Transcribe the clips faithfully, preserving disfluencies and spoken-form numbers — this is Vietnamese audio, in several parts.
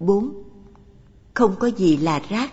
bốn. Không có gì là rác.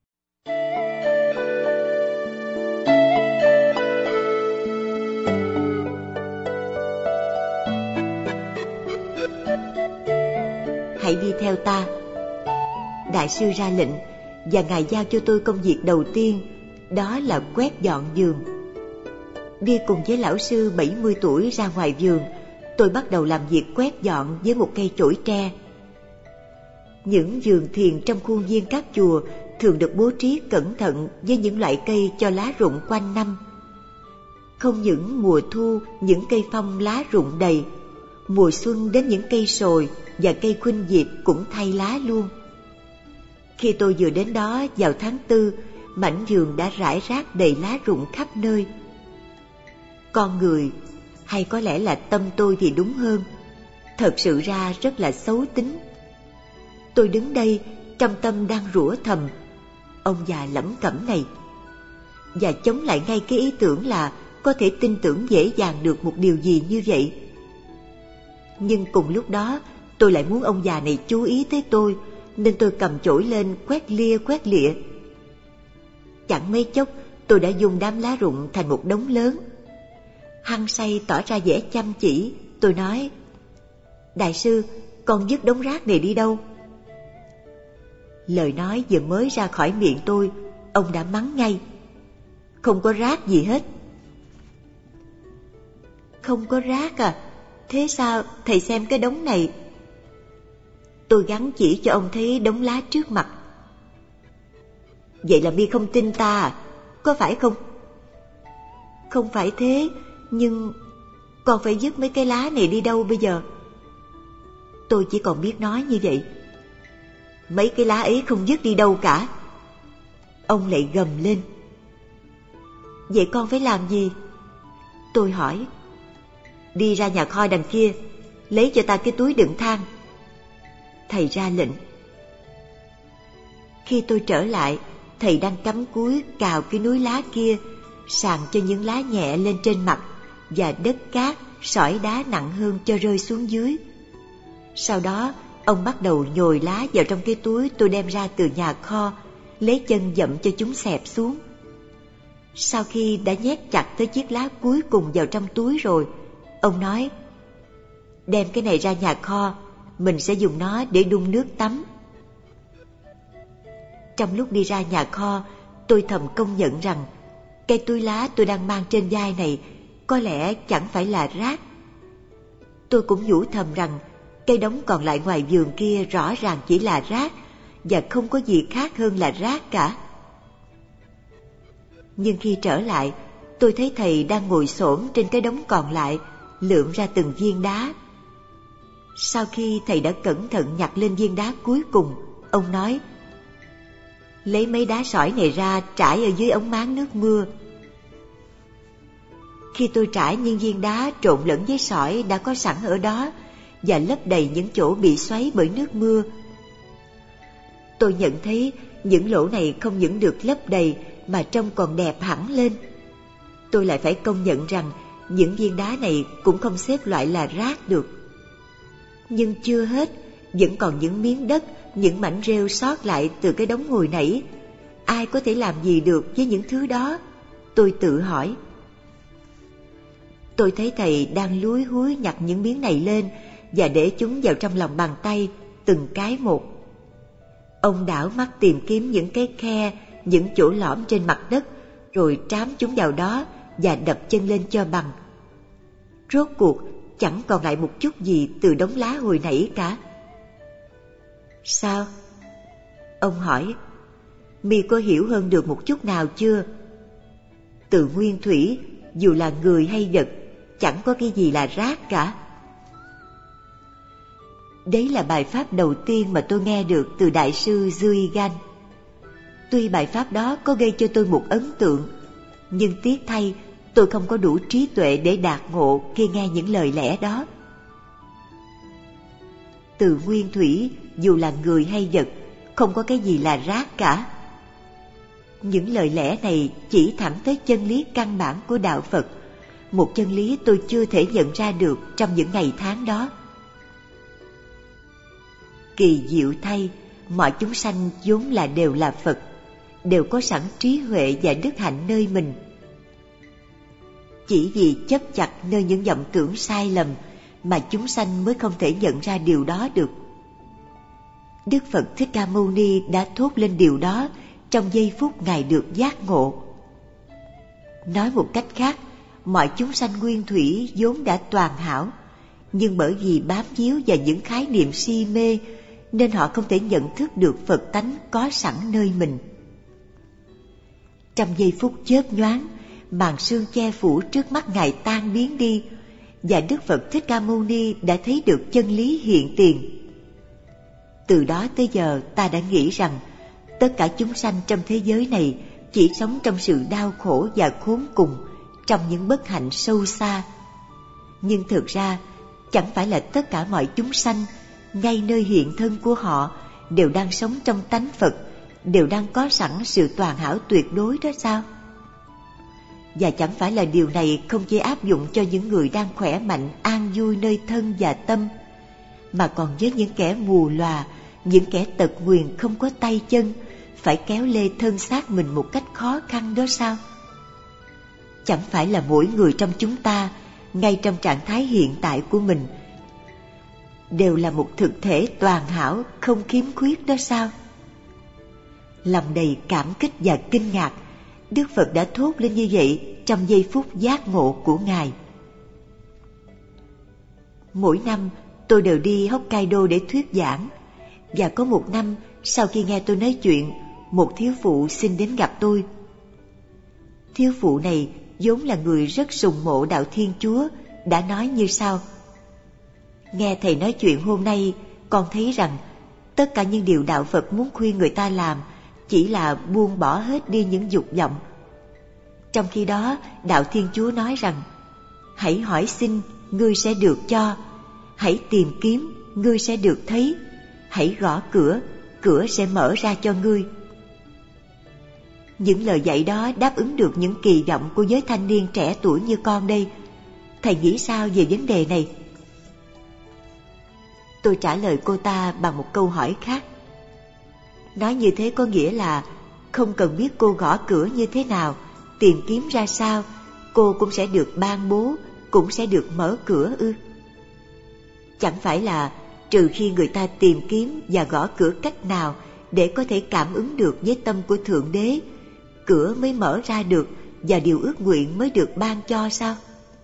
Hãy đi theo ta. Đại sư ra lệnh, và Ngài giao cho tôi công việc đầu tiên, đó là quét dọn vườn. Đi cùng với lão sư bảy mươi tuổi ra ngoài vườn, tôi bắt đầu làm việc quét dọn với một cây chổi tre. Những vườn thiền trong khuôn viên các chùa thường được bố trí cẩn thận với những loại cây cho lá rụng quanh năm. Không những mùa thu những cây phong lá rụng đầy, mùa xuân đến những cây sồi và cây khuynh diệp cũng thay lá luôn. Khi tôi vừa đến đó vào tháng tư, mảnh vườn đã rải rác đầy lá rụng khắp nơi. Con người, hay có lẽ là tâm tôi thì đúng hơn, thật sự ra rất là xấu tính. Tôi đứng đây trong tâm đang rủa thầm, ông già lẩm cẩm này, và chống lại ngay cái ý tưởng là có thể tin tưởng dễ dàng được một điều gì như vậy. Nhưng cùng lúc đó tôi lại muốn ông già này chú ý tới tôi, nên tôi cầm chổi lên quét lia quét lịa. Chẳng mấy chốc tôi đã dùng đám lá rụng thành một đống lớn. Hăng say tỏ ra vẻ chăm chỉ, tôi nói: Đại sư, con vứt đống rác này đi đâu? Lời nói vừa mới ra khỏi miệng tôi, ông đã mắng ngay: Không có rác gì hết. Không có rác à? Thế sao? Thầy xem cái đống này. Tôi gắng chỉ cho ông thấy đống lá trước mặt. Vậy là mi không tin ta à? Có phải không? Không phải thế, nhưng con phải vứt mấy cái lá này đi đâu bây giờ? Tôi chỉ còn biết nói như vậy. Mấy cái lá ấy không vứt đi đâu cả. Ông lại gầm lên. Vậy con phải làm gì? Tôi hỏi. Đi ra nhà kho đằng kia, lấy cho ta cái túi đựng than. Thầy ra lệnh. Khi tôi trở lại, thầy đang cắm cúi cào cái núi lá kia, sàng cho những lá nhẹ lên trên mặt và đất cát, sỏi đá nặng hơn cho rơi xuống dưới. Sau đó, ông bắt đầu nhồi lá vào trong cái túi tôi đem ra từ nhà kho, lấy chân dậm cho chúng xẹp xuống. Sau khi đã nhét chặt tới chiếc lá cuối cùng vào trong túi rồi, ông nói: Đem cái này ra nhà kho, mình sẽ dùng nó để đun nước tắm. Trong lúc đi ra nhà kho, tôi thầm công nhận rằng cái túi lá tôi đang mang trên vai này có lẽ chẳng phải là rác. Tôi cũng nhủ thầm rằng cây đống còn lại ngoài vườn kia rõ ràng chỉ là rác, và không có gì khác hơn là rác cả. Nhưng khi trở lại, tôi thấy thầy đang ngồi xổm trên cái đống còn lại, lượm ra từng viên đá. Sau khi thầy đã cẩn thận nhặt lên viên đá cuối cùng, ông nói: Lấy mấy đá sỏi này ra trải ở dưới ống máng nước mưa. Khi tôi trải những viên đá trộn lẫn với sỏi đã có sẵn ở đó và lấp đầy những chỗ bị xoáy bởi nước mưa, tôi nhận thấy những lỗ này không những được lấp đầy mà trông còn đẹp hẳn lên. Tôi lại phải công nhận rằng những viên đá này cũng không xếp loại là rác được. Nhưng chưa hết, vẫn còn những miếng đất, những mảnh rêu sót lại từ cái đống hồi nãy. Ai có thể làm gì được với những thứ đó? Tôi tự hỏi. Tôi thấy thầy đang lúi húi nhặt những miếng này lên và để chúng vào trong lòng bàn tay, từng cái một. Ông đảo mắt tìm kiếm những cái khe, những chỗ lõm trên mặt đất, rồi trám chúng vào đó và đập chân lên cho bằng. Rốt cuộc chẳng còn lại một chút gì từ đống lá hồi nãy cả. Sao? Ông hỏi. Mi có hiểu hơn được một chút nào chưa? Từ nguyên thủy, dù là người hay vật, chẳng có cái gì là rác cả. Đấy là bài pháp đầu tiên mà tôi nghe được từ Đại sư Duy-gan. Tuy bài pháp đó có gây cho tôi một ấn tượng, nhưng tiếc thay tôi không có đủ trí tuệ để đạt ngộ khi nghe những lời lẽ đó. Từ nguyên thủy, dù là người hay vật, không có cái gì là rác cả. Những lời lẽ này chỉ thẳng tới chân lý căn bản của đạo Phật, một chân lý tôi chưa thể nhận ra được trong những ngày tháng đó. Kỳ diệu thay, mọi chúng sanh vốn là đều là Phật, đều có sẵn trí huệ và đức hạnh nơi mình. Chỉ vì chấp chặt nơi những vọng tưởng sai lầm mà chúng sanh mới không thể nhận ra điều đó được. Đức Phật Thích Ca Mâu Ni đã thốt lên điều đó trong giây phút Ngài được giác ngộ. Nói một cách khác, mọi chúng sanh nguyên thủy vốn đã toàn hảo, nhưng bởi vì bám víu vào những khái niệm si mê nên họ không thể nhận thức được Phật tánh có sẵn nơi mình. Trong giây phút chớp nhoáng, màn sương che phủ trước mắt Ngài tan biến đi, và Đức Phật Thích Ca Mâu Ni đã thấy được chân lý hiện tiền. Từ đó tới giờ ta đã nghĩ rằng tất cả chúng sanh trong thế giới này chỉ sống trong sự đau khổ và khốn cùng, trong những bất hạnh sâu xa. Nhưng thực ra chẳng phải là tất cả mọi chúng sanh ngay nơi hiện thân của họ đều đang sống trong tánh Phật, đều đang có sẵn sự toàn hảo tuyệt đối đó sao? Và chẳng phải là điều này không chỉ áp dụng cho những người đang khỏe mạnh an vui nơi thân và tâm, mà còn với những kẻ mù lòa, những kẻ tật nguyền không có tay chân, phải kéo lê thân xác mình một cách khó khăn đó sao? Chẳng phải là mỗi người trong chúng ta, ngay trong trạng thái hiện tại của mình, đều là một thực thể toàn hảo, không khiếm khuyết đó sao? Lòng đầy cảm kích và kinh ngạc, Đức Phật đã thốt lên như vậy trong giây phút giác ngộ của Ngài. Mỗi năm tôi đều đi Hokkaido để thuyết giảng, và có một năm sau khi nghe tôi nói chuyện, một thiếu phụ xin đến gặp tôi. Thiếu phụ này vốn là người rất sùng mộ đạo Thiên Chúa, đã nói như sau: nghe thầy nói chuyện hôm nay, con thấy rằng tất cả những điều đạo Phật muốn khuyên người ta làm chỉ là buông bỏ hết đi những dục vọng. Trong khi đó, đạo Thiên Chúa nói rằng hãy hỏi xin, ngươi sẽ được cho; hãy tìm kiếm, ngươi sẽ được thấy; hãy gõ cửa, cửa sẽ mở ra cho ngươi. Những lời dạy đó đáp ứng được những kỳ vọng của giới thanh niên trẻ tuổi như con đây. Thầy nghĩ sao về vấn đề này? Tôi trả lời cô ta bằng một câu hỏi khác. Nói như thế có nghĩa là không cần biết cô gõ cửa như thế nào, tìm kiếm ra sao, cô cũng sẽ được ban bố, cũng sẽ được mở cửa ư? Chẳng phải là trừ khi người ta tìm kiếm và gõ cửa cách nào để có thể cảm ứng được với tâm của Thượng Đế, cửa mới mở ra được và điều ước nguyện mới được ban cho sao?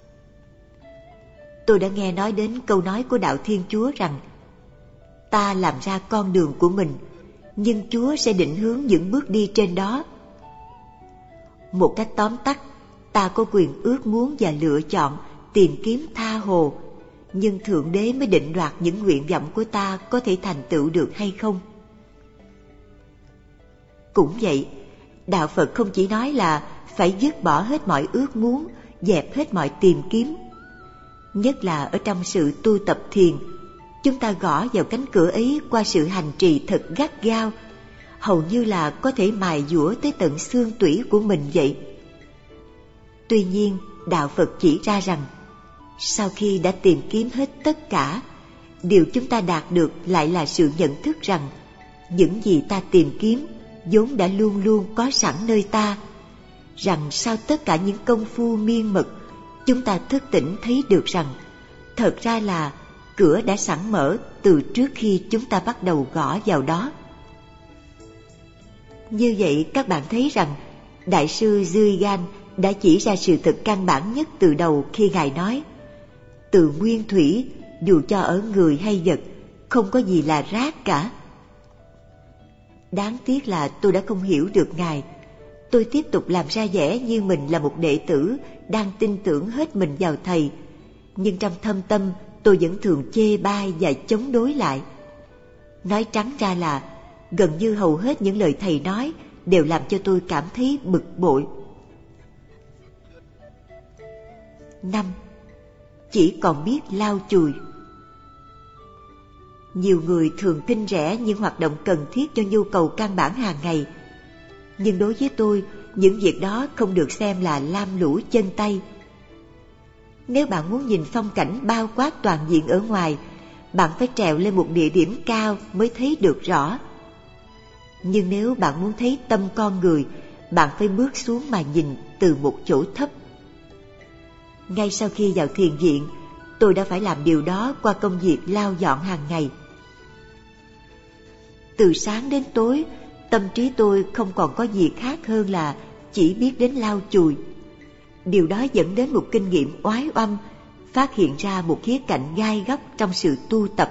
Tôi đã nghe nói đến câu nói của đạo Thiên Chúa rằng ta làm ra con đường của mình, nhưng Chúa sẽ định hướng những bước đi trên đó. Một cách tóm tắt, ta có quyền ước muốn và lựa chọn, tìm kiếm tha hồ, nhưng Thượng Đế mới định đoạt những nguyện vọng của ta có thể thành tựu được hay không. Cũng vậy, đạo Phật không chỉ nói là phải dứt bỏ hết mọi ước muốn, dẹp hết mọi tìm kiếm. Nhất là ở trong sự tu tập thiền, chúng ta gõ vào cánh cửa ấy qua sự hành trì thật gắt gao, hầu như là có thể mài dũa tới tận xương tủy của mình vậy. Tuy nhiên, đạo Phật chỉ ra rằng sau khi đã tìm kiếm hết tất cả, điều chúng ta đạt được lại là sự nhận thức rằng những gì ta tìm kiếm vốn đã luôn luôn có sẵn nơi ta, rằng sau tất cả những công phu miên mật, chúng ta thức tỉnh thấy được rằng thật ra là cửa đã sẵn mở từ trước khi chúng ta bắt đầu gõ vào đó. Như vậy các bạn thấy rằng Đại sư Duy-gan đã chỉ ra sự thật căn bản nhất từ đầu khi Ngài nói từ nguyên thủy, dù cho ở người hay vật, không có gì là rác cả. Đáng tiếc là tôi đã không hiểu được Ngài. Tôi tiếp tục làm ra vẻ như mình là một đệ tử đang tin tưởng hết mình vào Thầy, nhưng trong thâm tâm tôi vẫn thường chê bai và chống đối lại. Nói trắng ra là gần như hầu hết những lời Thầy nói đều làm cho tôi cảm thấy bực bội. Năm, chỉ còn biết lau chùi. Nhiều người thường tin rẻ những hoạt động cần thiết cho nhu cầu căn bản hàng ngày. Nhưng đối với tôi, những việc đó không được xem là lam lũ chân tay. Nếu bạn muốn nhìn phong cảnh bao quát toàn diện ở ngoài, bạn phải trèo lên một địa điểm cao mới thấy được rõ. Nhưng nếu bạn muốn thấy tâm con người, bạn phải bước xuống mà nhìn từ một chỗ thấp. Ngay sau khi vào thiền viện, tôi đã phải làm điều đó qua công việc lau dọn hàng ngày. Từ sáng đến tối, tâm trí tôi không còn có gì khác hơn là chỉ biết đến lau chùi. Điều đó dẫn đến một kinh nghiệm oái oăm, phát hiện ra một khía cạnh gai góc trong sự tu tập.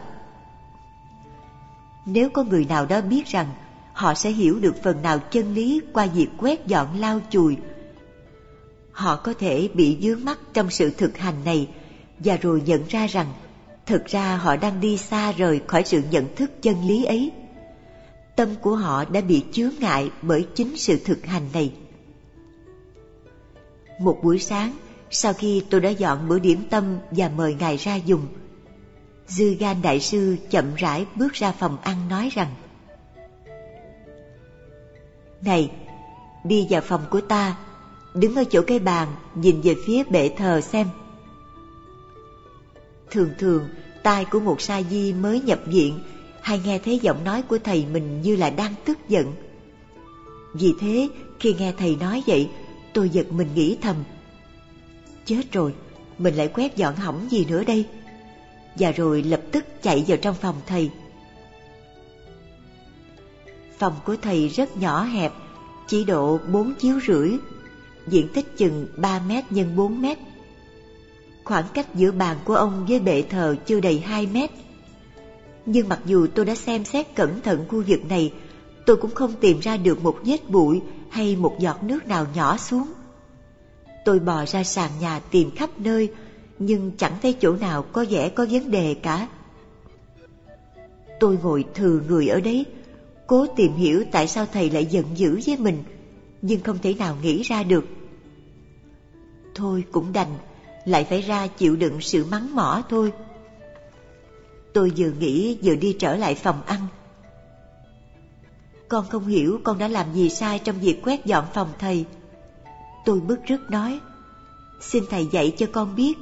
Nếu có người nào đó biết rằng họ sẽ hiểu được phần nào chân lý qua việc quét dọn lau chùi, họ có thể bị vướng mắc trong sự thực hành này và rồi nhận ra rằng thực ra họ đang đi xa rời khỏi sự nhận thức chân lý ấy. Tâm của họ đã bị chướng ngại bởi chính sự thực hành này. Một buổi sáng, sau khi tôi đã dọn bữa điểm tâm và mời Ngài ra dùng, Dư Gan Đại Sư chậm rãi bước ra phòng ăn nói rằng: "Này, đi vào phòng của ta, đứng ở chỗ cái bàn, nhìn về phía bệ thờ xem." Thường thường, tai của một sa di mới nhập viện hay nghe thấy giọng nói của thầy mình như là đang tức giận. Vì thế, khi nghe thầy nói vậy, tôi giật mình nghĩ thầm: chết rồi, mình lại quét dọn hỏng gì nữa đây? Và rồi lập tức chạy vào trong phòng thầy. Phòng của thầy rất nhỏ hẹp, chỉ độ bốn chiếu rưỡi, diện tích chừng ba mét nhân bốn mét. Khoảng cách giữa bàn của ông với bệ thờ chưa đầy hai mét. Nhưng mặc dù tôi đã xem xét cẩn thận khu vực này, tôi cũng không tìm ra được một vết bụi hay một giọt nước nào nhỏ xuống. Tôi bò ra sàn nhà tìm khắp nơi, nhưng chẳng thấy chỗ nào có vẻ có vấn đề cả. Tôi ngồi thừ người ở đấy, cố tìm hiểu tại sao thầy lại giận dữ với mình, nhưng không thể nào nghĩ ra được. Thôi cũng đành, lại phải ra chịu đựng sự mắng mỏ thôi. Tôi vừa nghĩ vừa đi trở lại phòng ăn. Con không hiểu con đã làm gì sai trong việc quét dọn phòng thầy. Tôi bức rứt nói: xin thầy dạy cho con biết.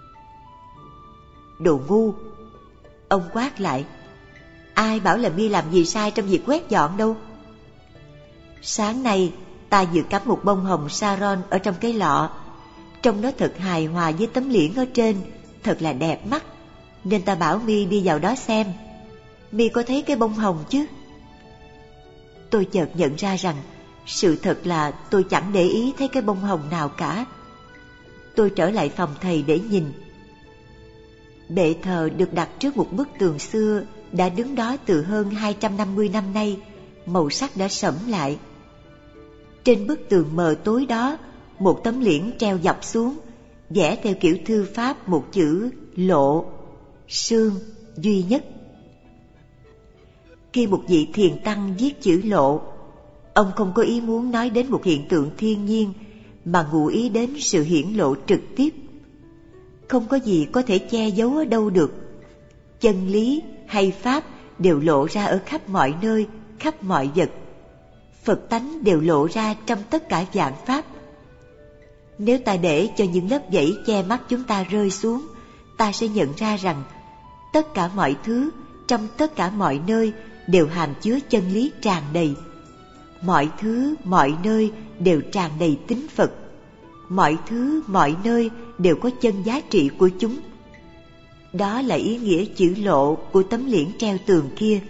Đồ ngu! Ông quát lại: ai bảo là mi làm gì sai trong việc quét dọn đâu? Sáng nay ta vừa cắm một bông hồng Saron ở trong cái lọ, trông nó thật hài hòa với tấm liễn ở trên, thật là đẹp mắt, nên ta bảo mi đi vào đó xem. Mi có thấy cái bông hồng chứ? Tôi chợt nhận ra rằng sự thật là tôi chẳng để ý thấy cái bông hồng nào cả. Tôi trở lại phòng thầy để nhìn. Bệ thờ được đặt trước một bức tường xưa đã đứng đó từ hơn hai trăm năm mươi năm nay, màu sắc đã sẫm lại. Trên bức tường mờ tối đó, một tấm liễn treo dọc xuống, vẽ theo kiểu thư pháp một chữ lộ, sương, duy nhất. Khi một vị thiền tăng viết chữ lộ, ông không có ý muốn nói đến một hiện tượng thiên nhiên, mà ngụ ý đến sự hiển lộ trực tiếp. Không có gì có thể che giấu ở đâu được. Chân lý hay pháp đều lộ ra ở khắp mọi nơi, khắp mọi vật. Phật tánh đều lộ ra trong tất cả vạn pháp. Nếu ta để cho những lớp dãy che mắt chúng ta rơi xuống, ta sẽ nhận ra rằng tất cả mọi thứ trong tất cả mọi nơi đều hàm chứa chân lý tràn đầy. Mọi thứ, mọi nơi đều tràn đầy tính Phật. Mọi thứ, mọi nơi đều có chân giá trị của chúng. Đó là ý nghĩa chữ lộ của tấm liễn treo tường kia.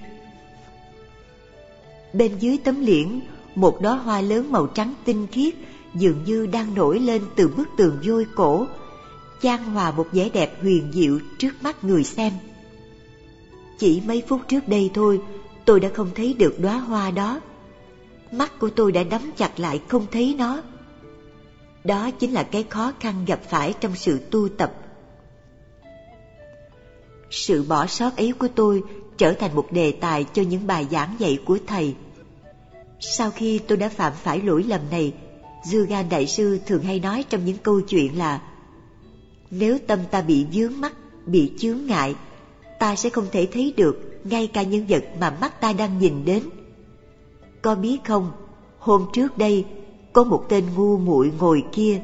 Bên dưới tấm liễn, một đóa hoa lớn màu trắng tinh khiết dường như đang nổi lên từ bức tường vôi cổ, chan hòa một vẻ đẹp huyền diệu trước mắt người xem. Chỉ mấy phút trước đây thôi, tôi đã không thấy được đóa hoa đó. Mắt của tôi đã đắm chặt lại không thấy nó. Đó chính là cái khó khăn gặp phải trong sự tu tập. Sự bỏ sót ấy của tôi trở thành một đề tài cho những bài giảng dạy của thầy. Sau khi tôi đã phạm phải lỗi lầm này, Dư Gan Đại Sư thường hay nói trong những câu chuyện là: nếu tâm ta bị vướng mắc, bị chướng ngại, ta sẽ không thể thấy được ngay cả những vật mà mắt ta đang nhìn đến. Có biết không, hôm trước đây có một tên ngu muội ngồi kia.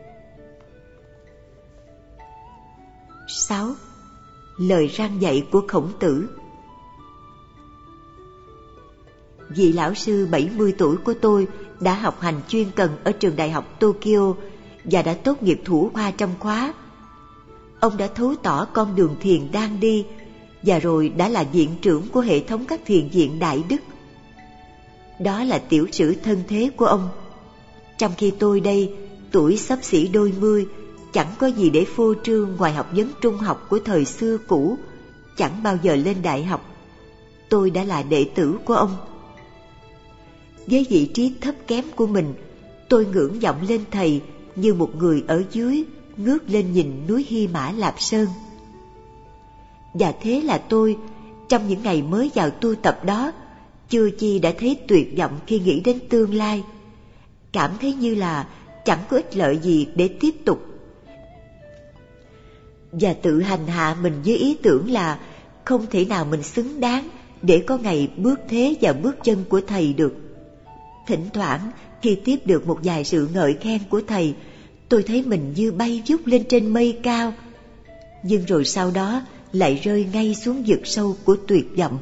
sáu. Lời răn dạy của Khổng Tử. vị lão sư bảy mươi tuổi của tôi đã học hành chuyên cần ở trường đại học Tokyo và đã tốt nghiệp thủ khoa trong khóa. Ông đã thấu tỏ con đường thiền đang đi và rồi đã là viện trưởng của hệ thống các thiền viện Đại Đức. Đó là tiểu sử thân thế của ông. Trong khi tôi đây, tuổi xấp xỉ đôi mươi, chẳng có gì để phô trương ngoài học vấn trung học của thời xưa cũ, chẳng bao giờ lên đại học. Tôi đã là đệ tử của ông. Với vị trí thấp kém của mình, tôi ngưỡng vọng lên thầy như một người ở dưới ngước lên nhìn núi Hy Mã Lạp Sơn. Và thế là tôi, trong những ngày mới vào tu tập đó, chưa chi đã thấy tuyệt vọng khi nghĩ đến tương lai, cảm thấy như là chẳng có ích lợi gì để tiếp tục, và tự hành hạ mình với ý tưởng là không thể nào mình xứng đáng để có ngày bước thế vào bước chân của thầy được. Thỉnh thoảng khi tiếp được một vài sự ngợi khen của thầy, tôi thấy mình như bay vút lên trên mây cao, nhưng rồi sau đó lại rơi ngay xuống vực sâu của tuyệt vọng.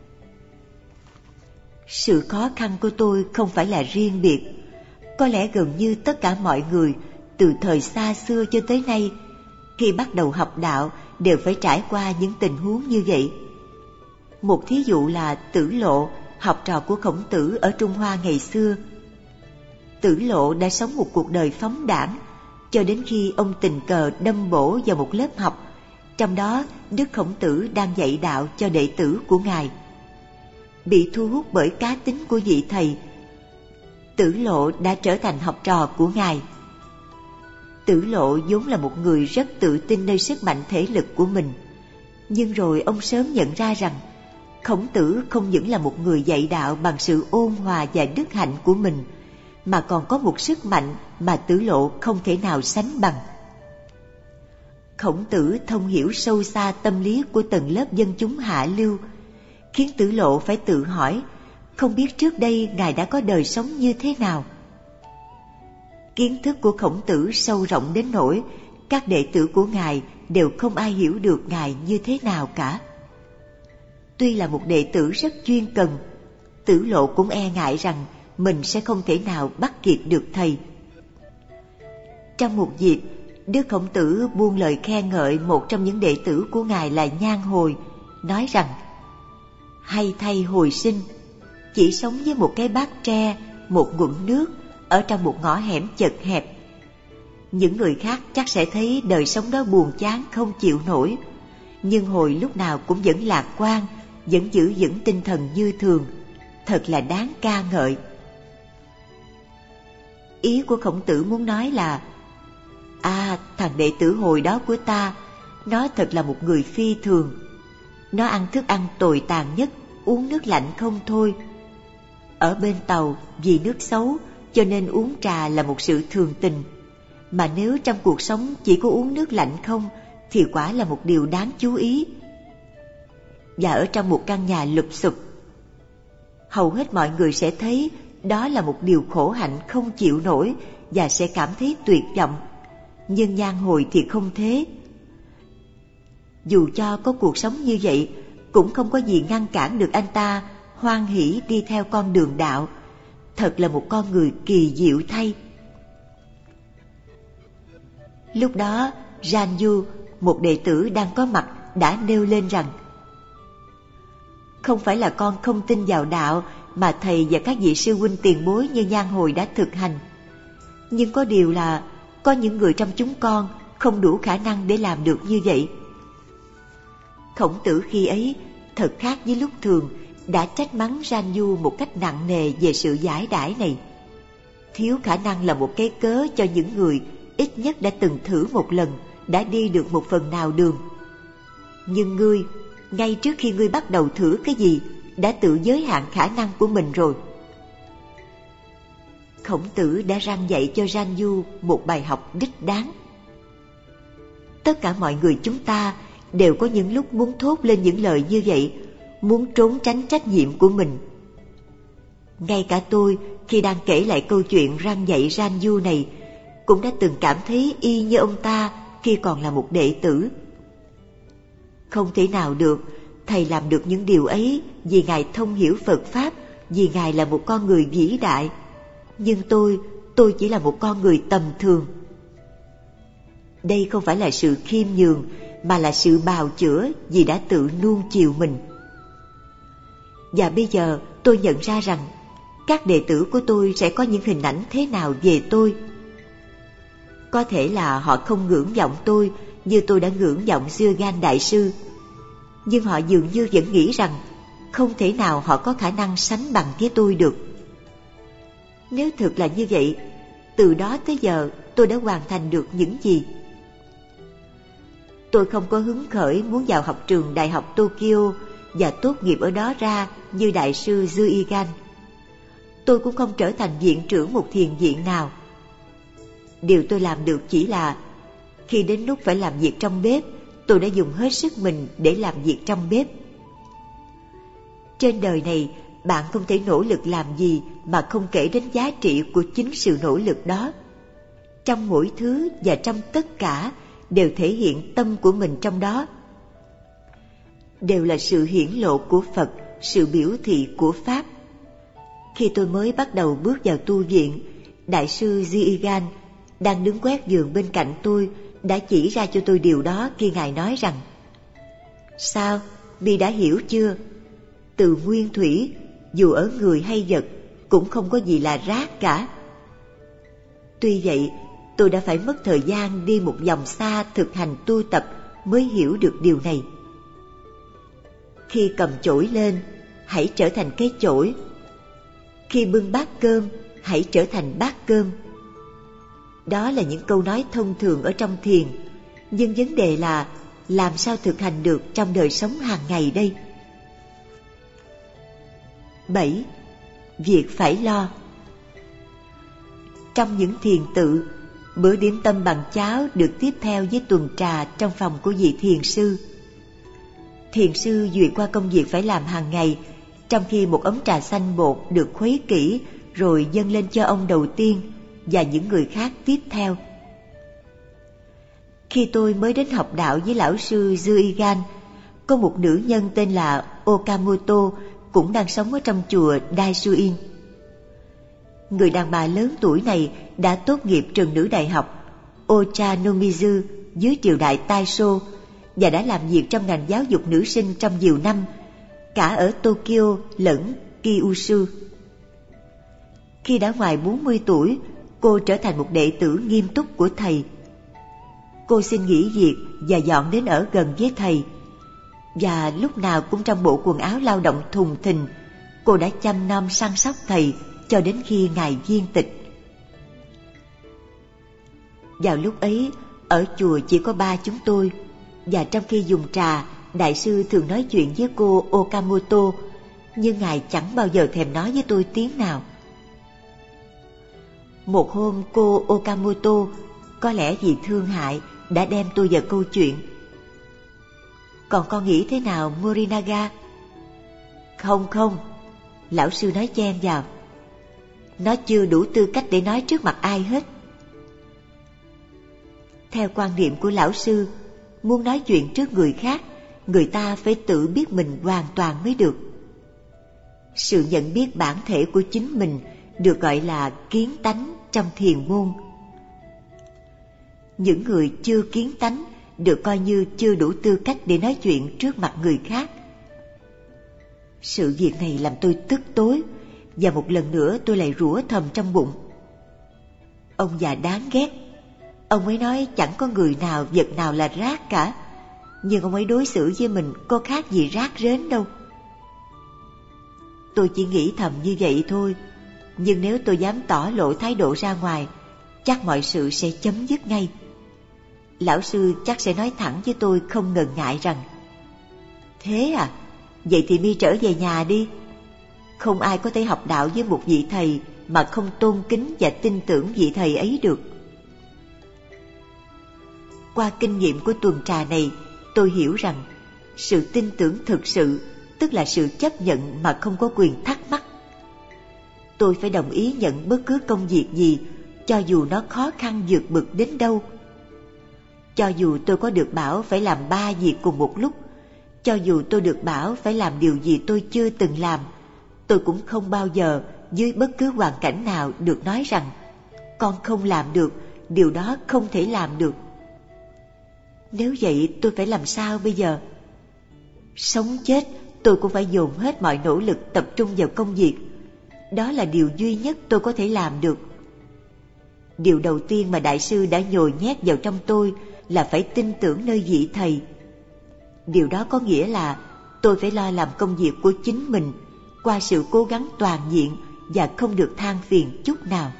Sự khó khăn của tôi không phải là riêng biệt. Có lẽ gần như tất cả mọi người từ thời xa xưa cho tới nay, khi bắt đầu học đạo đều phải trải qua những tình huống như vậy. Một thí dụ là Tử Lộ, học trò của Khổng Tử ở Trung Hoa ngày xưa. Tử Lộ đã sống một cuộc đời phóng đãng cho đến khi ông tình cờ đâm bổ vào một lớp học, trong đó Đức Khổng Tử đang dạy đạo cho đệ tử của Ngài. Bị thu hút bởi cá tính của vị thầy, Tử Lộ đã trở thành học trò của Ngài. Tử Lộ vốn là một người rất tự tin nơi sức mạnh thể lực của mình, nhưng rồi ông sớm nhận ra rằng Khổng Tử không những là một người dạy đạo bằng sự ôn hòa và đức hạnh của mình, mà còn có một sức mạnh mà Tử Lộ không thể nào sánh bằng. Khổng Tử thông hiểu sâu xa tâm lý của tầng lớp dân chúng hạ lưu, khiến Tử Lộ phải tự hỏi không biết trước đây Ngài đã có đời sống như thế nào. Kiến thức của Khổng Tử sâu rộng đến nỗi các đệ tử của Ngài đều không ai hiểu được Ngài như thế nào cả. Tuy là một đệ tử rất chuyên cần, Tử Lộ cũng e ngại rằng mình sẽ không thể nào bắt kịp được thầy. Trong một dịp, Đức Khổng Tử buông lời khen ngợi một trong những đệ tử của Ngài là Nhan Hồi, nói rằng: hay thay hồi sinh, chỉ sống với một cái bát tre, một ngụm nước ở trong một ngõ hẻm chật hẹp. Những người khác chắc sẽ thấy đời sống đó buồn chán không chịu nổi, nhưng Hồi lúc nào cũng vẫn lạc quan, vẫn giữ vững tinh thần như thường, thật là đáng ca ngợi. Ý của Khổng Tử muốn nói là: à, thằng đệ tử Hồi đó của ta, nó thật là một người phi thường. Nó ăn thức ăn tồi tàn nhất, uống nước lạnh không thôi. Ở bên tàu, vì nước xấu cho nên uống trà là một sự thường tình, mà nếu trong cuộc sống chỉ có uống nước lạnh không thì quả là một điều đáng chú ý. Và ở trong một căn nhà lụp xụp, hầu hết mọi người sẽ thấy đó là một điều khổ hạnh không chịu nổi và sẽ cảm thấy tuyệt vọng. Nhưng Nhan Hồi thì không thế. Dù cho có cuộc sống như vậy, cũng không có gì ngăn cản được anh ta hoan hỷ đi theo con đường đạo. Thật là một con người kỳ diệu thay. Lúc đó, Ranju, một đệ tử đang có mặt, đã nêu lên rằng: không phải là con không tin vào đạo mà thầy và các vị sư huynh tiền bối như Nhan Hồi đã thực hành. Nhưng có điều là có những người trong chúng con không đủ khả năng để làm được như vậy. Khổng Tử khi ấy thật khác với lúc thường, đã trách mắng Ranju một cách nặng nề về sự giải đãi này. Thiếu khả năng là một cái cớ cho những người ít nhất đã từng thử một lần, đã đi được một phần nào đường. Nhưng ngươi, ngay trước khi ngươi bắt đầu thử cái gì, đã tự giới hạn khả năng của mình rồi. Khổng Tử đã răn dạy cho Ranju một bài học đích đáng. Tất cả mọi người chúng ta đều có những lúc muốn thốt lên những lời như vậy, muốn trốn tránh trách nhiệm của mình. Ngay cả tôi, khi đang kể lại câu chuyện răn dạy Ranju này, cũng đã từng cảm thấy y như ông ta khi còn là một đệ tử. Không thể nào được, thầy làm được những điều ấy vì Ngài thông hiểu Phật Pháp, vì Ngài là một con người vĩ đại, nhưng tôi, tôi chỉ là một con người tầm thường. Đây không phải là sự khiêm nhường, mà là sự bào chữa vì đã tự nuông chiều mình. Và bây giờ tôi nhận ra rằng các đệ tử của tôi sẽ có những hình ảnh thế nào về tôi. Có thể là họ không ngưỡng vọng tôi như tôi đã ngưỡng vọng Jürgen Đại sư, nhưng họ dường như vẫn nghĩ rằng không thể nào họ có khả năng sánh bằng với tôi được. Nếu thực là như vậy, từ đó tới giờ tôi đã hoàn thành được những gì? Tôi không có hứng khởi muốn vào học trường Đại học Tokyo và tốt nghiệp ở đó ra như Đại sư Jürgen. Tôi cũng không trở thành viện trưởng một thiền viện nào. Điều tôi làm được chỉ là khi đến lúc phải làm việc trong bếp, tôi đã dùng hết sức mình để làm việc trong bếp. Trên đời này, bạn không thể nỗ lực làm gì mà không kể đến giá trị của chính sự nỗ lực đó. Trong mỗi thứ và trong tất cả đều thể hiện tâm của mình trong đó. Đều là sự hiển lộ của Phật, sự biểu thị của Pháp. Khi tôi mới bắt đầu bước vào tu viện, Đại sư Jürgen đang đứng quét vườn bên cạnh tôi đã chỉ ra cho tôi điều đó khi Ngài nói rằng: Sao, Bi đã hiểu chưa? Từ nguyên thủy, dù ở người hay vật, cũng không có gì là rác cả. Tuy vậy, tôi đã phải mất thời gian đi một vòng xa thực hành tu tập mới hiểu được điều này. Khi cầm chổi lên, hãy trở thành cái chổi. Khi bưng bát cơm, hãy trở thành bát cơm. Đó là những câu nói thông thường ở trong thiền, nhưng vấn đề là làm sao thực hành được trong đời sống hàng ngày đây? bảy. Việc phải lo. Trong những thiền tự, bữa điểm tâm bằng cháo được tiếp theo với tuần trà trong phòng của vị thiền sư. Thiền sư duyệt qua công việc phải làm hàng ngày, trong khi một ấm trà xanh bột được khuấy kỹ rồi dâng lên cho ông đầu tiên và những người khác tiếp theo. Khi tôi mới đến học đạo với lão sư Jürgen, có một nữ nhân tên là Okamoto cũng đang sống ở trong chùa Daisuin. Người đàn bà lớn tuổi này đã tốt nghiệp trường nữ đại học Ochanomizu dưới triều đại Taisho và đã làm việc trong ngành giáo dục nữ sinh trong nhiều năm, cả ở Tokyo lẫn Kyushu. Khi đã ngoài bốn mươi tuổi, cô trở thành một đệ tử nghiêm túc của thầy. Cô xin nghỉ việc và dọn đến ở gần với thầy, và lúc nào cũng trong bộ quần áo lao động thùng thình, cô đã chăm nom săn sóc thầy cho đến khi Ngài viên tịch. Vào lúc ấy, ở chùa chỉ có ba chúng tôi, và trong khi dùng trà, Đại sư thường nói chuyện với cô Okamoto, nhưng Ngài chẳng bao giờ thèm nói với tôi tiếng nào. Một hôm cô Okamoto, có lẽ vì thương hại, đã đem tôi vào câu chuyện. Còn con nghĩ thế nào Morinaga? Không không, lão sư nói chen vào. Nó chưa đủ tư cách để nói trước mặt ai hết. Theo quan niệm của lão sư, muốn nói chuyện trước người khác, người ta phải tự biết mình hoàn toàn mới được. Sự nhận biết bản thể của chính mình được gọi là kiến tánh trong thiền môn. Những người chưa kiến tánh được coi như chưa đủ tư cách để nói chuyện trước mặt người khác. Sự việc này làm tôi tức tối, và một lần nữa tôi lại rủa thầm trong bụng. Ông già đáng ghét. Ông ấy nói chẳng có người nào, vật nào là rác cả, nhưng ông ấy đối xử với mình có khác gì rác rến đâu. Tôi chỉ nghĩ thầm như vậy thôi, nhưng nếu tôi dám tỏ lộ thái độ ra ngoài, chắc mọi sự sẽ chấm dứt ngay. Lão sư chắc sẽ nói thẳng với tôi không ngần ngại rằng: Thế à, vậy thì mi trở về nhà đi. Không ai có thể học đạo với một vị thầy mà không tôn kính và tin tưởng vị thầy ấy được. Qua kinh nghiệm của tuần trà này, tôi hiểu rằng sự tin tưởng thực sự tức là sự chấp nhận mà không có quyền thắc mắc. Tôi phải đồng ý nhận bất cứ công việc gì, cho dù nó khó khăn vượt bực đến đâu. Cho dù tôi có được bảo phải làm ba việc cùng một lúc, cho dù tôi được bảo phải làm điều gì tôi chưa từng làm, tôi cũng không bao giờ dưới bất cứ hoàn cảnh nào được nói rằng con không làm được, điều đó không thể làm được. Nếu vậy tôi phải làm sao bây giờ? Sống chết tôi cũng phải dồn hết mọi nỗ lực tập trung vào công việc. Đó là điều duy nhất tôi có thể làm được. Điều đầu tiên mà Đại sư đã nhồi nhét vào trong tôi là phải tin tưởng nơi vị thầy. Điều đó có nghĩa là tôi phải lo làm công việc của chính mình qua sự cố gắng toàn diện và không được than phiền chút nào.